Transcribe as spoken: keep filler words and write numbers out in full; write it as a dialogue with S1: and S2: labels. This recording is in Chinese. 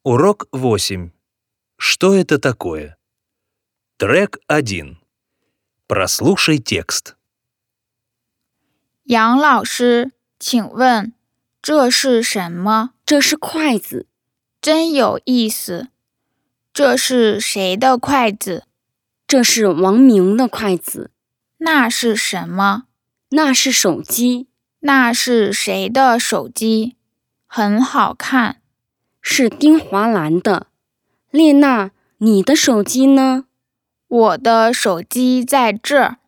S1: Урок восемь. Что это такое? Трек один. Прослушай текст.
S2: 杨老师，请问这是什么？
S3: 这是筷子。
S2: 真有意思。这是谁的筷子？
S3: 这是王明的筷子。
S2: 那是什么？
S3: 那是手机。
S2: 那是谁的手机？很好看。
S3: 是丁华兰的。列娜，你的手机呢？
S2: 我的手机在这儿。